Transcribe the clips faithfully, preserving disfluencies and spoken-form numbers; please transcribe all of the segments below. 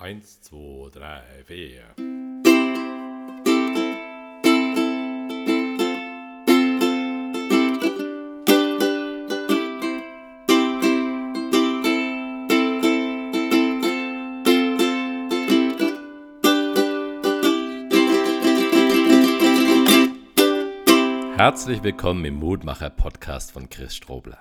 Eins, zwei, drei, vier. Herzlich willkommen im Mutmacher-Podcast von Chris Strobler.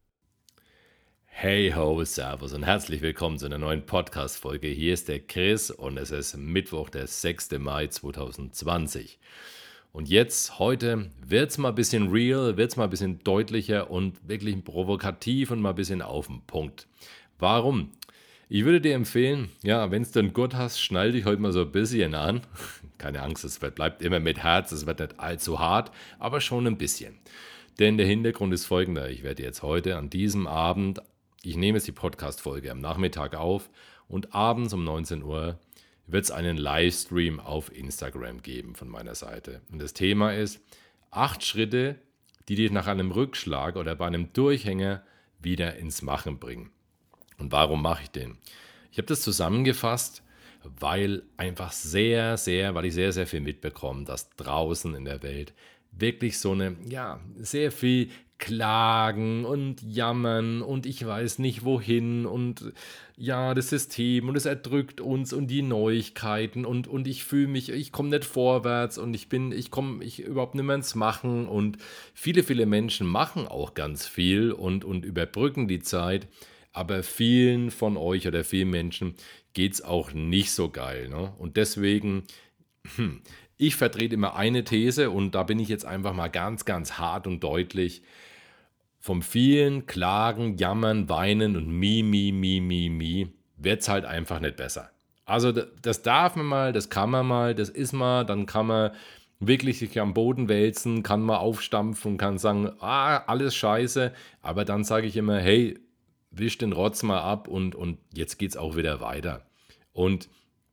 Hey ho, servus und herzlich willkommen zu einer neuen Podcast-Folge. Hier ist der Chris und es ist Mittwoch, der sechster Mai zweitausendzwanzig. Und jetzt, heute, wird es mal ein bisschen real, wird es mal ein bisschen deutlicher und wirklich provokativ und mal ein bisschen auf den Punkt. Warum? Ich würde dir empfehlen, ja, wenn es denn gut hast, schnall dich heute mal so ein bisschen an. Keine Angst, es bleibt immer mit Herz, es wird nicht allzu hart, aber schon ein bisschen. Denn der Hintergrund ist folgender. Ich werde jetzt heute an diesem Abend, ich nehme jetzt die Podcast-Folge am Nachmittag auf und abends um neunzehn Uhr wird es einen Livestream auf Instagram geben von meiner Seite. Und das Thema ist acht Schritte, die dich nach einem Rückschlag oder bei einem Durchhänger wieder ins Machen bringen. Und warum mache ich den? Ich habe das zusammengefasst, weil einfach sehr, sehr, weil ich sehr, sehr viel mitbekomme, dass draußen in der Welt wirklich so eine, ja, sehr viel Klagen und Jammern und ich weiß nicht wohin und ja, das System und es erdrückt uns und die Neuigkeiten und, und ich fühle mich, ich komme nicht vorwärts und ich bin, ich komme ich überhaupt nicht mehr ins Machen und viele, viele Menschen machen auch ganz viel und, und überbrücken die Zeit, aber vielen von euch oder vielen Menschen geht es auch nicht so geil, ne? Und deswegen, hm, ich vertrete immer eine These und da bin ich jetzt einfach mal ganz, ganz hart und deutlich. Vom vielen Klagen, Jammern, Weinen und Mi, Mi, Mi, Mi, Mi wird es halt einfach nicht besser. Also das darf man mal, das kann man mal, das ist mal, dann kann man wirklich sich am Boden wälzen, kann mal aufstampfen und kann sagen, ah, alles scheiße, aber dann sage ich immer, hey, wisch den Rotz mal ab und, und jetzt geht es auch wieder weiter. Und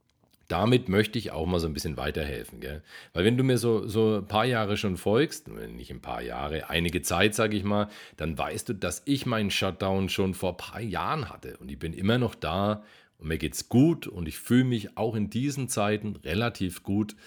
damit möchte ich auch mal so ein bisschen weiterhelfen, gell? Weil wenn du mir so, so ein paar Jahre schon folgst, nicht ein paar Jahre, einige Zeit, sage ich mal, dann weißt du, dass ich meinen Shutdown schon vor ein paar Jahren hatte und ich bin immer noch da und mir geht's gut und ich fühle mich auch in diesen Zeiten relativ gut.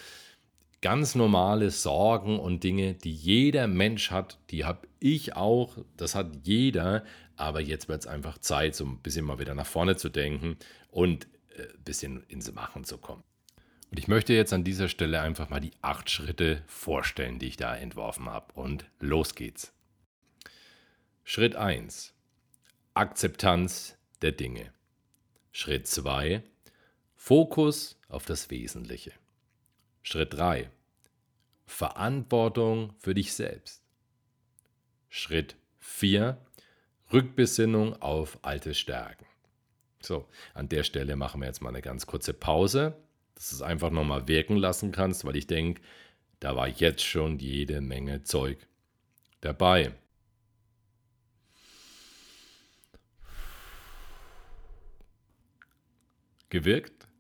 Ganz normale Sorgen und Dinge, die jeder Mensch hat, die habe ich auch, das hat jeder, aber jetzt wird es einfach Zeit, so ein bisschen mal wieder nach vorne zu denken und ein bisschen ins Machen zu kommen. Und ich möchte jetzt an dieser Stelle einfach mal die acht Schritte vorstellen, die ich da entworfen habe. Und los geht's. Schritt eins. Akzeptanz der Dinge. Schritt zwei. Fokus auf das Wesentliche. Schritt drei. Verantwortung für dich selbst. Schritt vier. Rückbesinnung auf alte Stärken. So, an der Stelle machen wir jetzt mal eine ganz kurze Pause, dass du es einfach nochmal wirken lassen kannst, weil ich denke, da war jetzt schon jede Menge Zeug dabei. Gewirkt?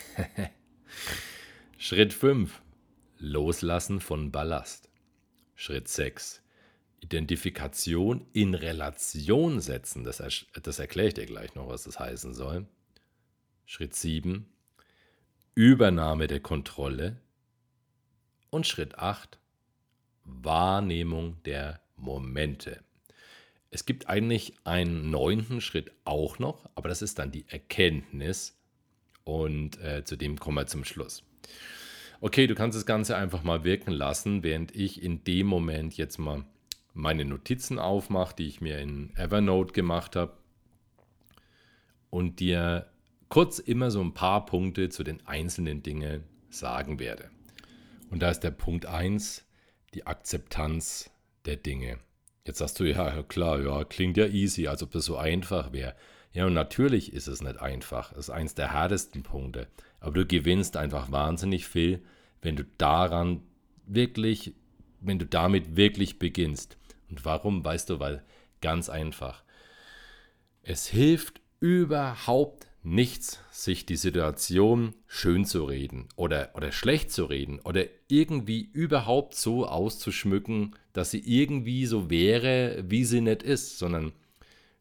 Schritt fünf. Loslassen von Ballast. Schritt sechs. Identifikation in Relation setzen. Das, das erkläre ich dir gleich noch, was das heißen soll. Schritt sieben. Übernahme der Kontrolle. Und Schritt acht. Wahrnehmung der Momente. Es gibt eigentlich einen neunten Schritt auch noch, aber das ist dann die Erkenntnis. Und äh, zu dem kommen wir zum Schluss. Okay, du kannst das Ganze einfach mal wirken lassen, während ich in dem Moment jetzt mal meine Notizen aufmache, die ich mir in Evernote gemacht habe und dir kurz immer so ein paar Punkte zu den einzelnen Dingen sagen werde. Und da ist der Punkt eins, die Akzeptanz der Dinge. Jetzt sagst du, ja klar, ja, klingt ja easy, als ob das so einfach wäre. Ja, und natürlich ist es nicht einfach. Das ist eins der härtesten Punkte. Aber du gewinnst einfach wahnsinnig viel, wenn du daran wirklich, wenn du damit wirklich beginnst. Und warum? Weißt du, weil ganz einfach. Es hilft überhaupt nichts, sich die Situation schön zu reden oder, oder schlecht zu reden oder irgendwie überhaupt so auszuschmücken, dass sie irgendwie so wäre, wie sie nicht ist, sondern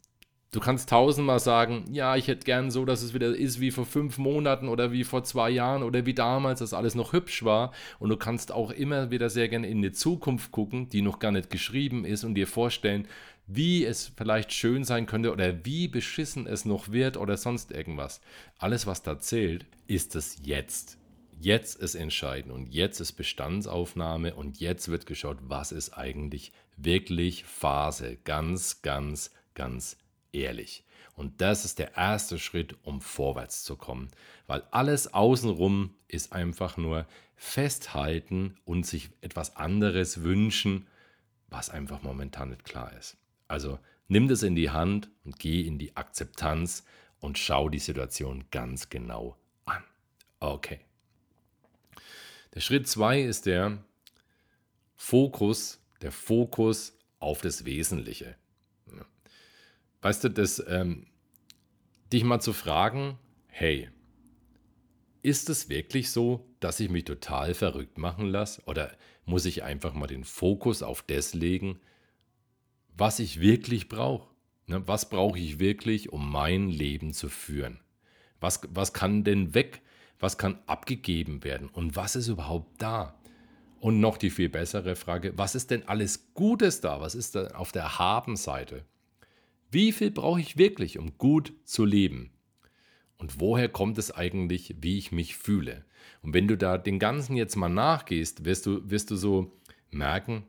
Du kannst tausendmal sagen, ja, ich hätte gern so, dass es wieder ist wie vor fünf Monaten oder wie vor zwei Jahren oder wie damals, dass alles noch hübsch war. Und du kannst auch immer wieder sehr gerne in die Zukunft gucken, die noch gar nicht geschrieben ist und dir vorstellen, wie es vielleicht schön sein könnte oder wie beschissen es noch wird oder sonst irgendwas. Alles, was da zählt, ist das Jetzt. Jetzt ist entscheidend und jetzt ist Bestandsaufnahme und jetzt wird geschaut, was ist eigentlich wirklich Phase. Ganz, ganz, ganz ehrlich. Und das ist der erste Schritt, um vorwärts zu kommen. Weil alles außenrum ist einfach nur festhalten und sich etwas anderes wünschen, was einfach momentan nicht klar ist. Also nimm das in die Hand und geh in die Akzeptanz und schau die Situation ganz genau an. Okay. Der Schritt zwei ist der Fokus, der Fokus auf das Wesentliche. Weißt du, das, ähm, dich mal zu fragen, hey, ist es wirklich so, dass ich mich total verrückt machen lasse? Oder muss ich einfach mal den Fokus auf das legen, was ich wirklich brauche? Ne, was brauche ich wirklich, um mein Leben zu führen? Was, was kann denn weg? Was kann abgegeben werden? Und was ist überhaupt da? Und noch die viel bessere Frage, was ist denn alles Gutes da? Was ist da auf der Habenseite? Wie viel brauche ich wirklich, um gut zu leben? Und woher kommt es eigentlich, wie ich mich fühle? Und wenn du da den Ganzen jetzt mal nachgehst, wirst du, wirst du so merken,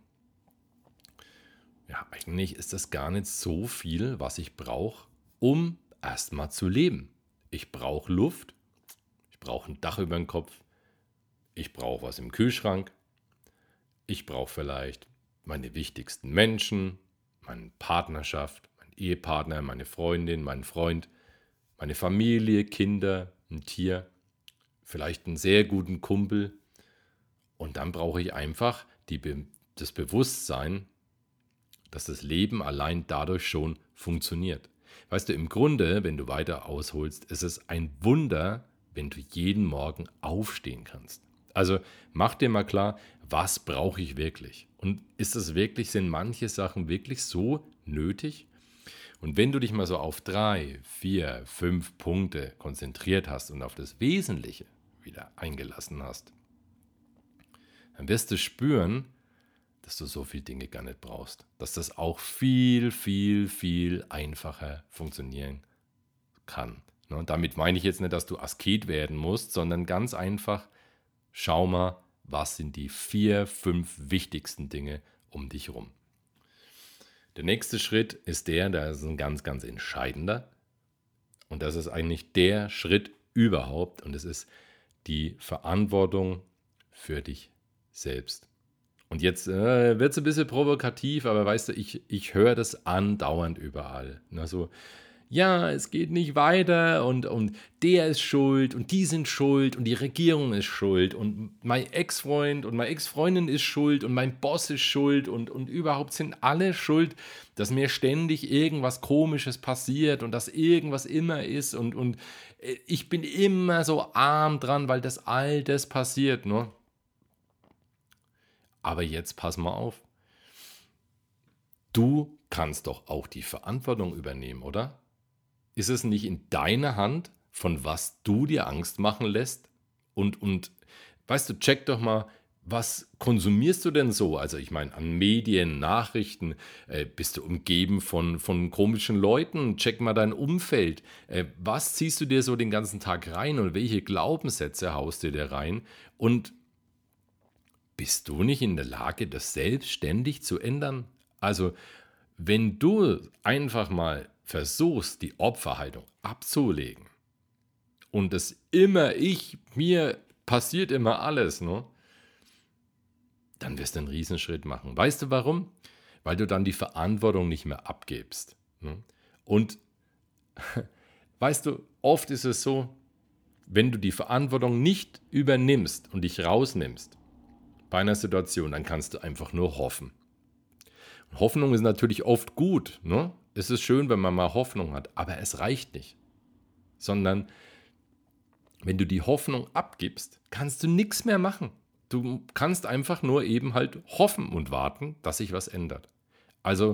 ja, eigentlich ist das gar nicht so viel, was ich brauche, um erstmal zu leben. Ich brauche Luft, ich brauche ein Dach über dem Kopf, ich brauche was im Kühlschrank, ich brauche vielleicht meine wichtigsten Menschen, meine Partnerschaft, meinen Ehepartner, meine Freundin, meinen Freund, meine Familie, Kinder, ein Tier, vielleicht einen sehr guten Kumpel. Und dann brauche ich einfach die, das Bewusstsein, dass das Leben allein dadurch schon funktioniert. Weißt du, im Grunde, wenn du weiter ausholst, ist es ein Wunder, wenn du jeden Morgen aufstehen kannst. Also mach dir mal klar, was brauche ich wirklich? Und ist es wirklich, sind manche Sachen wirklich so nötig? Und wenn du dich mal so auf drei, vier, fünf Punkte konzentriert hast und auf das Wesentliche wieder eingelassen hast, dann wirst du spüren, dass du so viele Dinge gar nicht brauchst. Dass das auch viel, viel, viel einfacher funktionieren kann. Und damit meine ich jetzt nicht, dass du Asket werden musst, sondern ganz einfach, schau mal, was sind die vier, fünf wichtigsten Dinge um dich herum. Der nächste Schritt ist der, der ist ein ganz, ganz entscheidender. Und das ist eigentlich der Schritt überhaupt. Und es ist die Verantwortung für dich selbst. Und jetzt äh, wird es ein bisschen provokativ, aber weißt du, ich, ich höre das andauernd überall. Also, ja, es geht nicht weiter und, und der ist schuld und die sind schuld und die Regierung ist schuld und mein Ex-Freund und meine Ex-Freundin ist schuld und mein Boss ist schuld und, und überhaupt sind alle schuld, dass mir ständig irgendwas Komisches passiert und dass irgendwas immer ist und, und ich bin immer so arm dran, weil das all das passiert, ne? Aber jetzt pass mal auf. Du kannst doch auch die Verantwortung übernehmen, oder? Ist es nicht in deiner Hand, von was du dir Angst machen lässt? Und, und weißt du, check doch mal, was konsumierst du denn so? Also ich meine, an Medien, Nachrichten, äh, bist du umgeben von, von komischen Leuten? Check mal dein Umfeld. Äh, was ziehst du dir so den ganzen Tag rein und welche Glaubenssätze haust du dir rein? Und bist du nicht in der Lage, das selbstständig zu ändern? Also, wenn du einfach mal versuchst, die Opferhaltung abzulegen und es immer ich, mir passiert immer alles, ne? Dann wirst du einen Riesenschritt machen. Weißt du warum? Weil du dann die Verantwortung nicht mehr abgibst. Ne? Und weißt du, oft ist es so, wenn du die Verantwortung nicht übernimmst und dich rausnimmst bei einer Situation, dann kannst du einfach nur hoffen. Und Hoffnung ist natürlich oft gut, ne? Es ist schön, wenn man mal Hoffnung hat, aber es reicht nicht. Sondern wenn du die Hoffnung abgibst, kannst du nichts mehr machen. Du kannst einfach nur eben halt hoffen und warten, dass sich was ändert. Also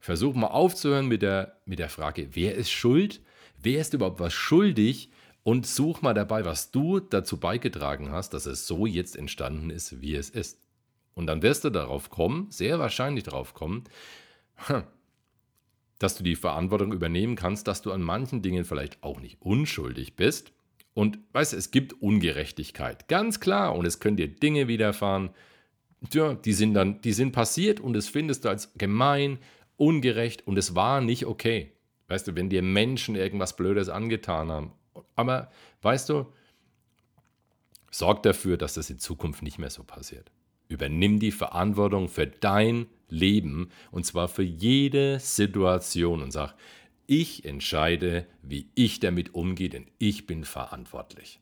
Versuch mal aufzuhören mit der, mit der Frage, wer ist schuld? Wer ist überhaupt was schuldig? Und such mal dabei, was du dazu beigetragen hast, dass es so jetzt entstanden ist, wie es ist. Und dann wirst du darauf kommen, sehr wahrscheinlich darauf kommen, dass du die Verantwortung übernehmen kannst, dass du an manchen Dingen vielleicht auch nicht unschuldig bist. Und weißt du, es gibt Ungerechtigkeit, ganz klar. Und es können dir Dinge widerfahren, ja, die sind dann, die sind passiert und das findest du als gemein, ungerecht und es war nicht okay. Weißt du, wenn dir Menschen irgendwas Blödes angetan haben. Aber weißt du, sorg dafür, dass das in Zukunft nicht mehr so passiert. Übernimm die Verantwortung für dein Leben und zwar für jede Situation und sag, ich entscheide, wie ich damit umgehe, denn ich bin verantwortlich.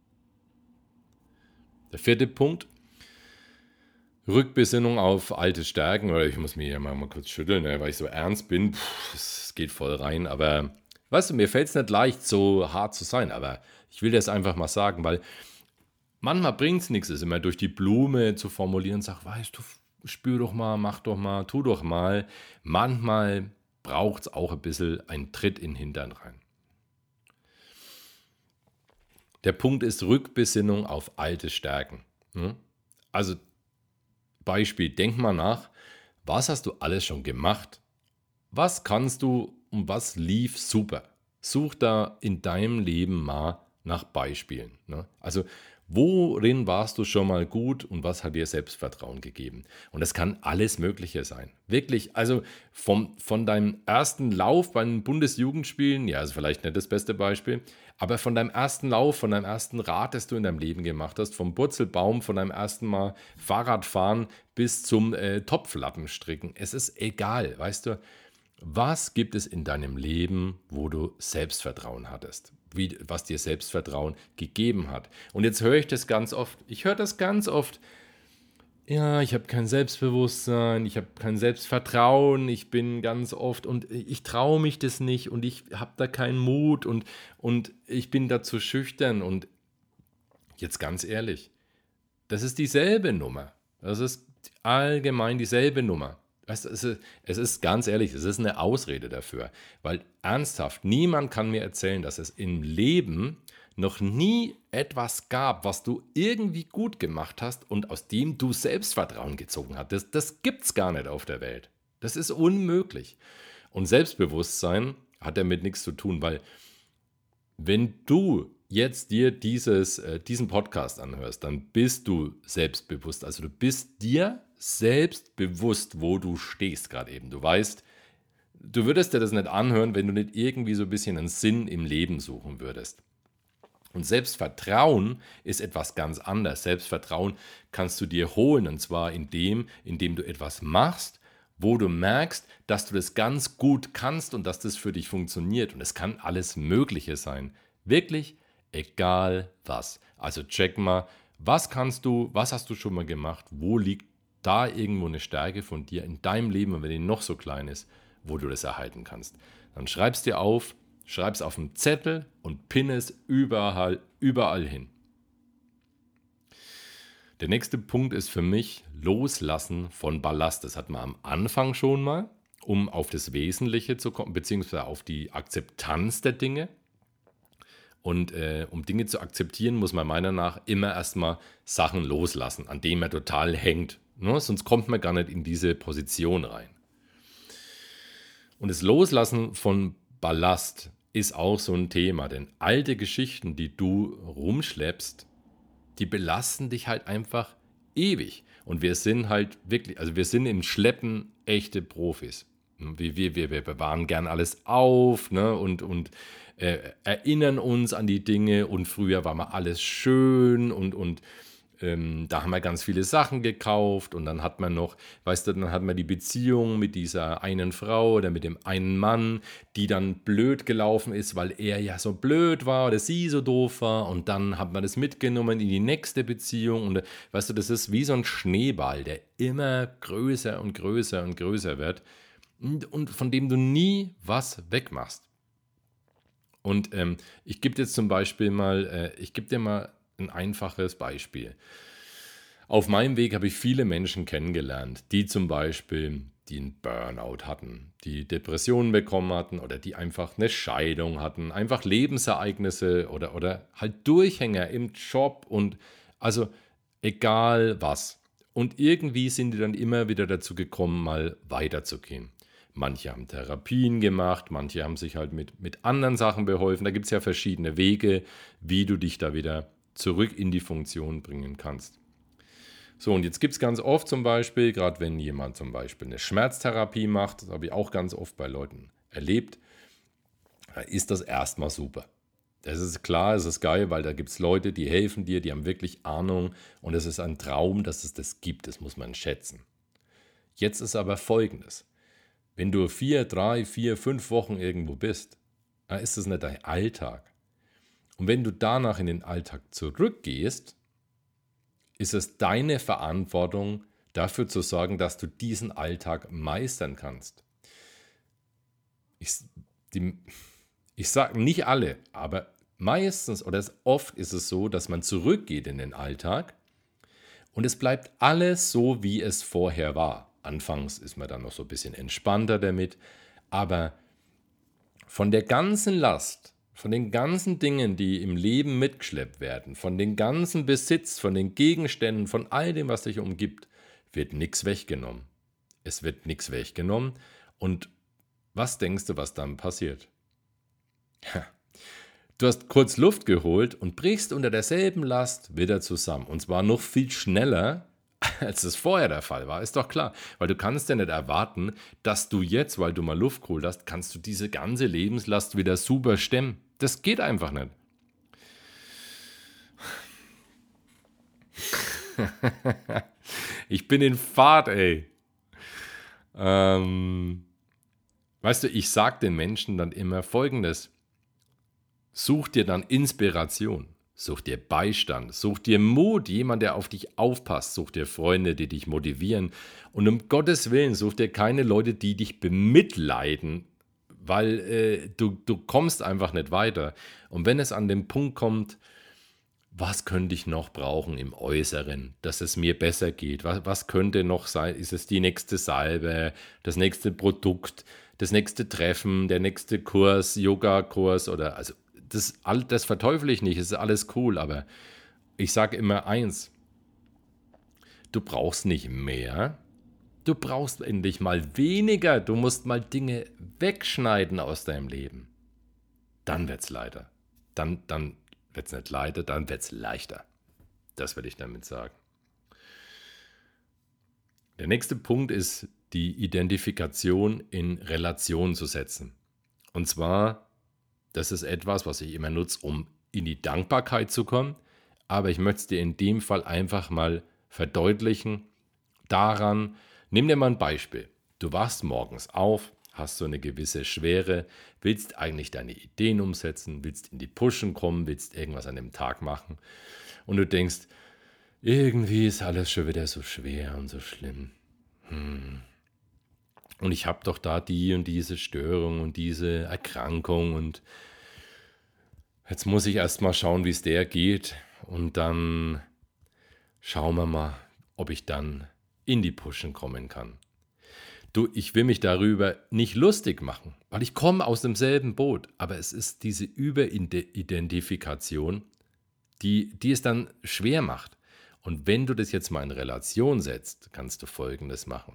Der vierte Punkt, Rückbesinnung auf alte Stärken, oder ich muss mich ja mal, mal kurz schütteln, ne, weil ich so ernst bin, es geht voll rein, aber weißt du, mir fällt es nicht leicht, so hart zu sein, aber ich will das einfach mal sagen, weil manchmal bringt es nichts, es immer durch die Blume zu formulieren, sag, weißt du, spür doch mal, mach doch mal, tu doch mal. Manchmal braucht es auch ein bisschen einen Tritt in den Hintern rein. Der Punkt ist Rückbesinnung auf alte Stärken. Also Beispiel, denk mal nach, was hast du alles schon gemacht? Was kannst du und was lief super? Such da in deinem Leben mal nach Beispielen. Ne? Also worin warst du schon mal gut und was hat dir Selbstvertrauen gegeben? Und das kann alles Mögliche sein. Wirklich, also vom, von deinem ersten Lauf bei den Bundesjugendspielen, ja, ist vielleicht nicht das beste Beispiel, aber von deinem ersten Lauf, von deinem ersten Rad, das du in deinem Leben gemacht hast, vom Purzelbaum, von deinem ersten Mal Fahrradfahren bis zum äh, Topflappenstricken. Es ist egal, weißt du, was gibt es in deinem Leben, wo du Selbstvertrauen hattest? Wie, was dir Selbstvertrauen gegeben hat. Und jetzt höre ich das ganz oft. Ich höre das ganz oft. Ja, ich habe kein Selbstbewusstsein, ich habe kein Selbstvertrauen, ich bin ganz oft und ich traue mich das nicht und ich habe da keinen Mut und, und ich bin da zu schüchtern. Und jetzt ganz ehrlich, das ist dieselbe Nummer. Das ist allgemein dieselbe Nummer. Weißt du, es ist, es ist ganz ehrlich, es ist eine Ausrede dafür. Weil ernsthaft, niemand kann mir erzählen, dass es im Leben noch nie etwas gab, was du irgendwie gut gemacht hast und aus dem du Selbstvertrauen gezogen hast. Das, das gibt es gar nicht auf der Welt. Das ist unmöglich. Und Selbstbewusstsein hat damit nichts zu tun, weil wenn du jetzt dir dieses, äh, diesen Podcast anhörst, dann bist du selbstbewusst. Also du bist dir selbstbewusst, wo du stehst gerade eben. Du weißt, du würdest dir das nicht anhören, wenn du nicht irgendwie so ein bisschen einen Sinn im Leben suchen würdest. Und Selbstvertrauen ist etwas ganz anderes. Selbstvertrauen kannst du dir holen, und zwar in dem, indem du etwas machst, wo du merkst, dass du das ganz gut kannst und dass das für dich funktioniert. Und es kann alles Mögliche sein. Wirklich egal was. Also check mal, was kannst du, was hast du schon mal gemacht, wo liegt da irgendwo eine Stärke von dir in deinem Leben, und wenn die noch so klein ist, wo du das erhalten kannst. Dann schreib es dir auf, schreib es auf einen Zettel und pinne es überall, überall hin. Der nächste Punkt ist für mich Loslassen von Ballast. Das hat man am Anfang schon mal, um auf das Wesentliche zu kommen, beziehungsweise auf die Akzeptanz der Dinge. Und äh, um Dinge zu akzeptieren, muss man meiner Meinung nach immer erstmal Sachen loslassen, an denen man total hängt. Ne? Sonst kommt man gar nicht in diese Position rein. Und das Loslassen von Ballast ist auch so ein Thema, denn alte Geschichten, die du rumschleppst, die belasten dich halt einfach ewig. Und wir sind halt wirklich, also wir sind im Schleppen echte Profis. Wir, wir, wir, wir bewahren gern alles auf, ne? und, und äh, erinnern uns an die Dinge. Und früher war mal alles schön und, und ähm, da haben wir ganz viele Sachen gekauft. Und dann hat man noch, weißt du, dann hat man die Beziehung mit dieser einen Frau oder mit dem einen Mann, die dann blöd gelaufen ist, weil er ja so blöd war oder sie so doof war. Und dann hat man das mitgenommen in die nächste Beziehung. Und weißt du, das ist wie so ein Schneeball, der immer größer und größer und größer wird. Und von dem du nie was wegmachst. Und ähm, ich gebe dir jetzt zum Beispiel mal, äh, ich gebe dir mal ein einfaches Beispiel. Auf meinem Weg habe ich viele Menschen kennengelernt, die zum Beispiel, die einen Burnout hatten, die Depressionen bekommen hatten oder die einfach eine Scheidung hatten, einfach Lebensereignisse oder, oder halt Durchhänger im Job und also egal was. Und irgendwie sind die dann immer wieder dazu gekommen, mal weiterzugehen. Manche haben Therapien gemacht, manche haben sich halt mit, mit anderen Sachen beholfen. Da gibt es ja verschiedene Wege, wie du dich da wieder zurück in die Funktion bringen kannst. So, und jetzt gibt es ganz oft zum Beispiel, gerade wenn jemand zum Beispiel eine Schmerztherapie macht, das habe ich auch ganz oft bei Leuten erlebt, da ist das erstmal super. Das ist klar, es ist geil, weil da gibt es Leute, die helfen dir, die haben wirklich Ahnung und es ist ein Traum, dass es das gibt, das muss man schätzen. Jetzt ist aber Folgendes. Wenn du vier, drei, vier, fünf Wochen irgendwo bist, dann ist das nicht dein Alltag. Und wenn du danach in den Alltag zurückgehst, ist es deine Verantwortung, dafür zu sorgen, dass du diesen Alltag meistern kannst. Ich, ich sage nicht alle, aber meistens oder oft ist es so, dass man zurückgeht in den Alltag und es bleibt alles so, wie es vorher war. Anfangs ist man dann noch so ein bisschen entspannter damit, aber von der ganzen Last, von den ganzen Dingen, die im Leben mitgeschleppt werden, von dem ganzen Besitz, von den Gegenständen, von all dem, was dich umgibt, wird nichts weggenommen. Es wird nichts weggenommen. Und was denkst du, was dann passiert? Du hast kurz Luft geholt und brichst unter derselben Last wieder zusammen. Und zwar noch viel schneller, als es vorher der Fall war. Ist doch klar. Weil du kannst ja nicht erwarten, dass du jetzt, weil du mal Luft geholt hast, kannst du diese ganze Lebenslast wieder super stemmen. Das geht einfach nicht. Ich bin in Fahrt, ey. Ähm, weißt du, ich sag den Menschen dann immer Folgendes. Such dir dann Inspiration, such dir Beistand, such dir Mut, jemand, der auf dich aufpasst, such dir Freunde, die dich motivieren und um Gottes Willen such dir keine Leute, die dich bemitleiden, weil äh, du, du kommst einfach nicht weiter. Und wenn es an den Punkt kommt, was könnte ich noch brauchen im Äußeren, dass es mir besser geht? Was, was könnte noch sein? Ist es die nächste Salbe, das nächste Produkt, das nächste Treffen, der nächste Kurs, Yoga-Kurs oder also das, das verteufle ich nicht, es ist alles cool, aber ich sage immer eins, du brauchst nicht mehr, du brauchst endlich mal weniger, du musst mal Dinge wegschneiden aus deinem Leben. Dann wird's leider. Dann, dann wird's nicht leider, dann wird's leichter. Das will ich damit sagen. Der nächste Punkt ist, die Identifikation in Relation zu setzen. Und zwar, das ist etwas, was ich immer nutze, um in die Dankbarkeit zu kommen. Aber ich möchte es dir in dem Fall einfach mal verdeutlichen. Daran, nimm dir mal ein Beispiel. Du wachst morgens auf, hast so eine gewisse Schwere, willst eigentlich deine Ideen umsetzen, willst in die Pushen kommen, willst irgendwas an dem Tag machen. Und du denkst, irgendwie ist alles schon wieder so schwer und so schlimm. Hm. Und ich habe doch da die und diese Störung und diese Erkrankung und jetzt muss ich erst mal schauen, wie es der geht und dann schauen wir mal, ob ich dann in die Pushen kommen kann. Du, ich will mich darüber nicht lustig machen, weil ich komme aus demselben Boot, aber es ist diese Überidentifikation, die, die es dann schwer macht. Und wenn du das jetzt mal in Relation setzt, kannst du Folgendes machen.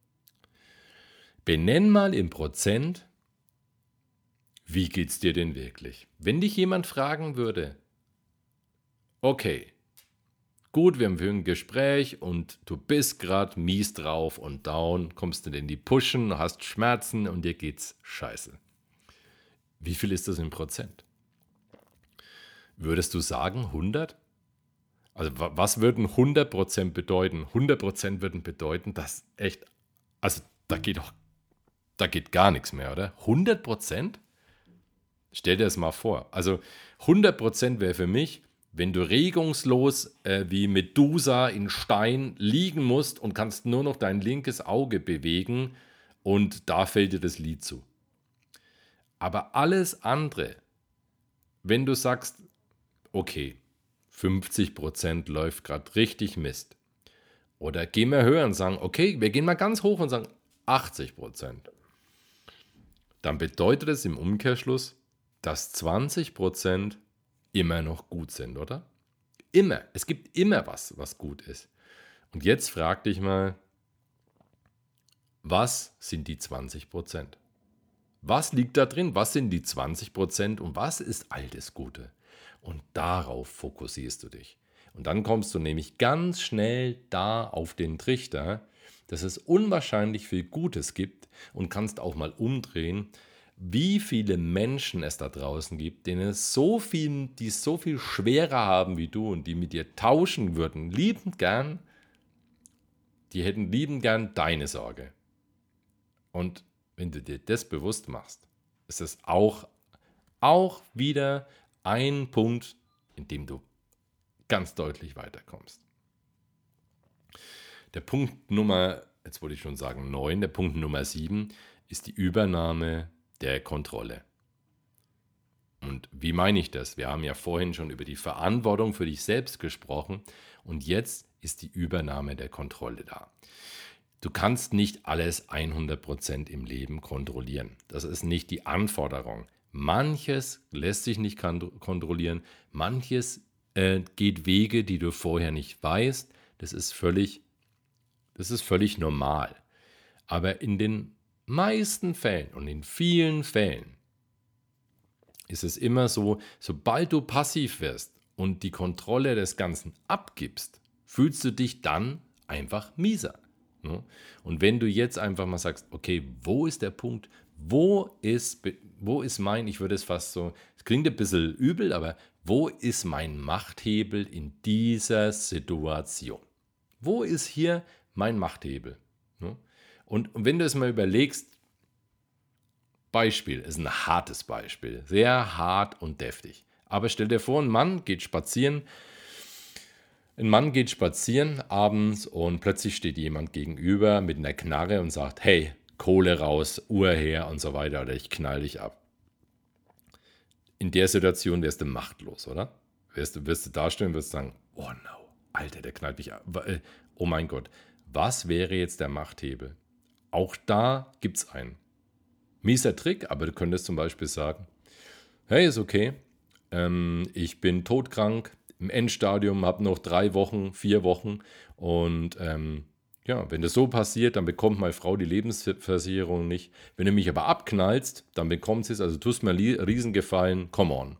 Benenn mal im Prozent, wie geht's dir denn wirklich? Wenn dich jemand fragen würde, okay, gut, wir haben ein Gespräch und du bist gerade mies drauf und down, kommst du in die Pushen, hast Schmerzen und dir geht's scheiße. Wie viel ist das in Prozent? Würdest du sagen hundert? Also was würden hundert Prozent bedeuten? hundert Prozent würden bedeuten, dass echt, also da geht doch Da geht gar nichts mehr, oder? hundert Prozent? Stell dir das mal vor. Also hundert Prozent wäre für mich, wenn du regungslos äh, wie Medusa in Stein liegen musst und kannst nur noch dein linkes Auge bewegen und da fällt dir das Lied zu. Aber alles andere, wenn du sagst, okay, fünfzig Prozent läuft gerade richtig Mist. Oder gehen wir höher und sagen, okay, wir gehen mal ganz hoch und sagen, achtzig Prozent, dann bedeutet es im Umkehrschluss, dass zwanzig Prozent immer noch gut sind, oder? Immer. Es gibt immer was, was gut ist. Und jetzt frag dich mal, was sind die zwanzig Prozent? Was liegt da drin? Was sind die zwanzig Prozent und was ist all das Gute? Und darauf fokussierst du dich. Und dann kommst du nämlich ganz schnell da auf den Trichter, dass es unwahrscheinlich viel Gutes gibt und kannst auch mal umdrehen, wie viele Menschen es da draußen gibt, denen es so viel, die es so viel schwerer haben wie du und die mit dir tauschen würden, liebend gern, die hätten liebend gern deine Sorge. Und wenn du dir das bewusst machst, ist es auch, auch wieder ein Punkt, in dem du ganz deutlich weiterkommst. Der Punkt Nummer, jetzt wollte ich schon sagen neun, der Punkt Nummer sieben ist die Übernahme der Kontrolle. Und wie meine ich das? Wir haben ja vorhin schon über die Verantwortung für dich selbst gesprochen und jetzt ist die Übernahme der Kontrolle da. Du kannst nicht alles hundert Prozent im Leben kontrollieren. Das ist nicht die Anforderung. Manches lässt sich nicht kontrollieren, manches äh, geht Wege, die du vorher nicht weißt. Das ist völlig, das ist völlig normal. Aber in den meisten Fällen und in vielen Fällen ist es immer so, sobald du passiv wirst und die Kontrolle des Ganzen abgibst, fühlst du dich dann einfach mieser. Und wenn du jetzt einfach mal sagst, okay, wo ist der Punkt, wo ist, wo ist mein, ich würde es fast so, es klingt ein bisschen übel, aber wo ist mein Machthebel in dieser Situation? Wo ist hier mein Machthebel? Und, und wenn du es mal überlegst, Beispiel, ist ein hartes Beispiel, sehr hart und deftig. Aber stell dir vor, ein Mann geht spazieren, Ein Mann geht spazieren abends und plötzlich steht jemand gegenüber mit einer Knarre und sagt, hey, Kohle raus, Uhr her und so weiter oder ich knall dich ab. In der Situation wärst du machtlos, oder? Wirst du, wirst du dastehen und wirst sagen, oh no, Alter, der knallt mich ab. Oh mein Gott, was wäre jetzt der Machthebel? Auch da gibt es einen. Mieser Trick, aber du könntest zum Beispiel sagen, hey, ist okay, ähm, ich bin todkrank, im Endstadium, habe noch drei Wochen, vier Wochen und ähm, ja, wenn das so passiert, dann bekommt meine Frau die Lebensversicherung nicht. Wenn du mich aber abknallst, dann bekommt sie es, also tust mir einen Riesengefallen, come on.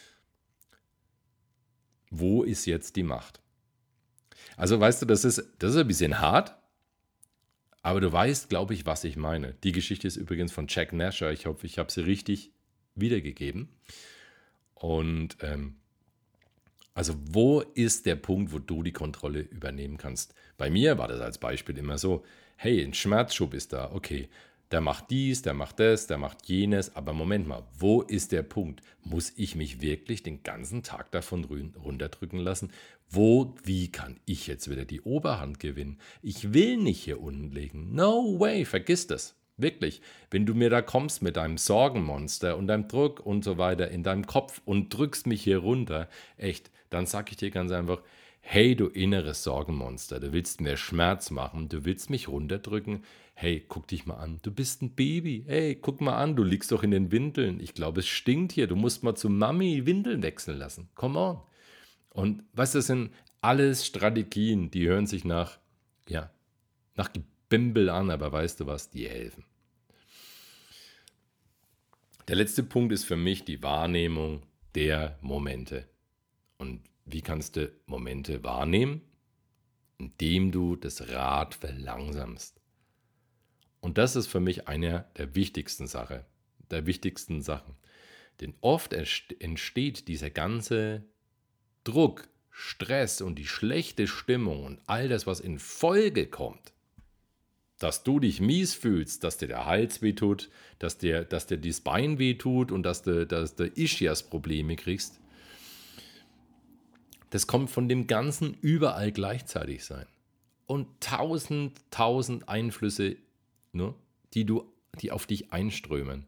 Wo ist jetzt die Macht? Also weißt du, das ist, das ist ein bisschen hart, aber du weißt, glaube ich, was ich meine. Die Geschichte ist übrigens von Jack Nasher, ich hoffe, ich habe sie richtig wiedergegeben. Und ähm, Also wo ist der Punkt, wo du die Kontrolle übernehmen kannst? Bei mir war das als Beispiel immer so, hey, ein Schmerzschub ist da, okay, der macht dies, der macht das, der macht jenes, aber Moment mal, wo ist der Punkt? Muss ich mich wirklich den ganzen Tag davon runterdrücken lassen? Wo, wie kann ich jetzt wieder die Oberhand gewinnen? Ich will nicht hier unten liegen. No way, vergiss das. Wirklich, wenn du mir da kommst mit deinem Sorgenmonster und deinem Druck und so weiter in deinem Kopf und drückst mich hier runter, echt, dann sag ich dir ganz einfach, hey du inneres Sorgenmonster, du willst mir Schmerz machen, du willst mich runterdrücken, hey, guck dich mal an, du bist ein Baby, hey, guck mal an, du liegst doch in den Windeln, ich glaube, es stinkt hier, du musst mal zu Mami Windeln wechseln lassen, come on. Und weißt du, das sind alles Strategien, die hören sich nach, ja, nach Gebimbel an, aber weißt du was, die helfen. Der letzte Punkt ist für mich die Wahrnehmung der Momente. Und wie kannst du Momente wahrnehmen? Indem du das Rad verlangsamst. Und das ist für mich eine der wichtigsten Sachen, der wichtigsten Sachen. Denn oft entsteht dieser ganze Druck, Stress und die schlechte Stimmung und all das, was in Folge kommt, dass du dich mies fühlst, dass dir der Hals wehtut, dass dir, dass dir das Bein wehtut und dass du, dass du Ischias-Probleme kriegst. Das kommt von dem Ganzen überall gleichzeitig sein. Und tausend, tausend Einflüsse, ne, die, du, die auf dich einströmen.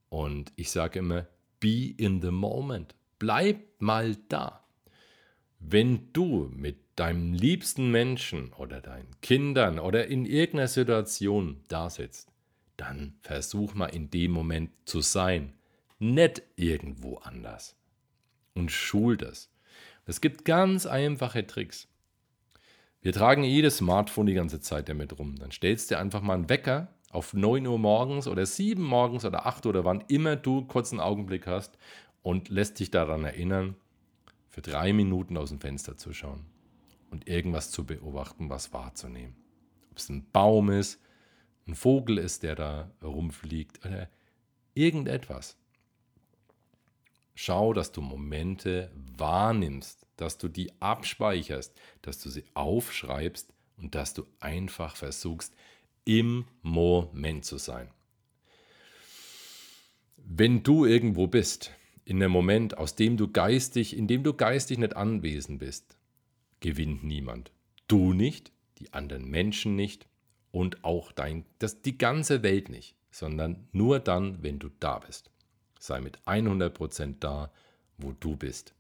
Und ich sage immer, be in the moment. Bleib mal da. wenn du mit deinem liebsten Menschen oder deinen Kindern oder in irgendeiner Situation da sitzt, dann versuch mal in dem Moment zu sein, nicht irgendwo anders. Und schul das. Es gibt ganz einfache Tricks. Wir tragen jedes Smartphone die ganze Zeit damit rum. Dann stellst du dir einfach mal einen Wecker auf neun Uhr morgens oder sieben morgens oder acht Uhr oder wann immer du kurz einen Augenblick hast und lässt dich daran erinnern, für drei Minuten aus dem Fenster zu schauen und irgendwas zu beobachten, was wahrzunehmen. Ob es ein Baum ist, ein Vogel ist, der da rumfliegt oder irgendetwas. Schau, dass du Momente wahrnimmst, dass du die abspeicherst, dass du sie aufschreibst und dass du einfach versuchst, im Moment zu sein. Wenn du irgendwo bist, in einem Moment, aus dem du geistig, in dem du geistig nicht anwesend bist, gewinnt niemand. Du nicht, die anderen Menschen nicht und auch dein, das, die ganze Welt nicht, sondern nur dann, wenn du da bist. Sei mit hundert Prozent da, wo du bist.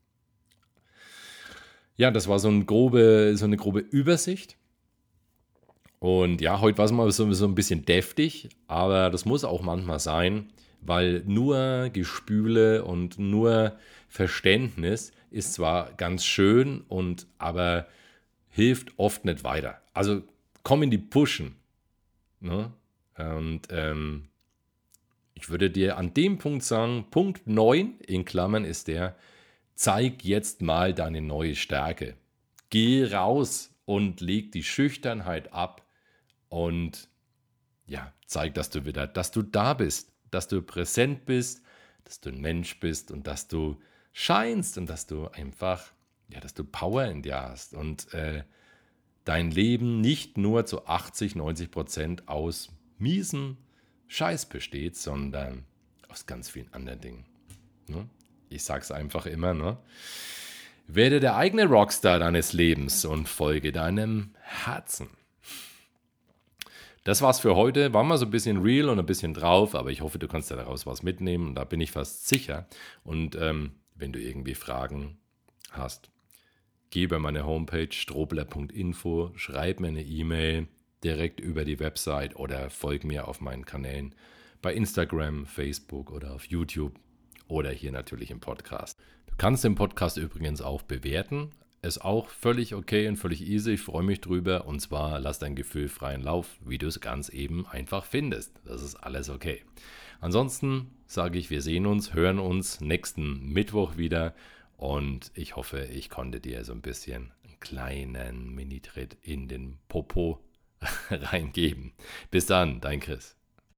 Ja, das war so, ein grobe, so eine grobe Übersicht. Und ja, heute war es mal so, so ein bisschen deftig, aber das muss auch manchmal sein, weil nur Gespüle und nur Verständnis ist zwar ganz schön, und aber hilft oft nicht weiter. Also komm in die Pushen. Ne? Und ähm, ich würde dir an dem Punkt sagen, Punkt neun in Klammern ist der, zeig jetzt mal deine neue Stärke. Geh raus und leg die Schüchternheit ab und ja, zeig, dass du wieder, dass du da bist, dass du präsent bist, dass du ein Mensch bist und dass du scheinst und dass du einfach, ja, dass du Power in dir hast und äh, dein Leben nicht nur zu achtzig, neunzig Prozent aus miesen Scheiß besteht, sondern aus ganz vielen anderen Dingen. Ne? Ich sag's einfach immer, ne? Werde der eigene Rockstar deines Lebens und folge deinem Herzen. Das war's für heute. War mal so ein bisschen real und ein bisschen drauf, aber ich hoffe, du kannst daraus was mitnehmen und da bin ich fast sicher. Und ähm, wenn du irgendwie Fragen hast, geh bei meine Homepage strobler punkt info, schreib mir eine E-Mail direkt über die Website oder folg mir auf meinen Kanälen bei Instagram, Facebook oder auf YouTube oder hier natürlich im Podcast. Du kannst den Podcast übrigens auch bewerten. Ist auch völlig okay und völlig easy. Ich freue mich drüber. Und zwar lass dein Gefühl freien Lauf, wie du es ganz eben einfach findest. Das ist alles okay. Ansonsten sage ich, wir sehen uns, hören uns nächsten Mittwoch wieder. Und ich hoffe, ich konnte dir so ein bisschen einen kleinen Mini-Tritt in den Popo reingeben. Bis dann, dein Chris.